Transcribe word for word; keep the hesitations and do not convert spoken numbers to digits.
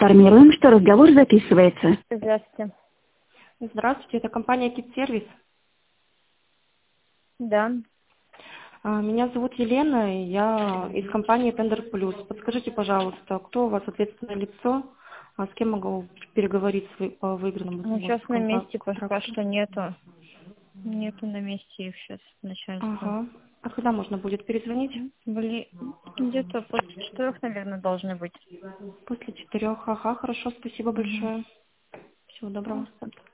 Информируем, что разговор записывается. Здравствуйте. Здравствуйте, это компания Кит-сервис. Да. А, Меня зовут Елена, и я из компании Tender Plus. Подскажите, пожалуйста, кто у вас ответственное лицо, а с кем могу переговорить с вы- по выигранному Ну, сейчас на контрак- месте пока контракту? что нету. Нету на месте их сейчас начальства. Ага. А когда можно будет перезвонить? Были где-то после четырех, наверное, должны быть. После четырех. Ага, хорошо, спасибо Мгм. большое. Всего доброго.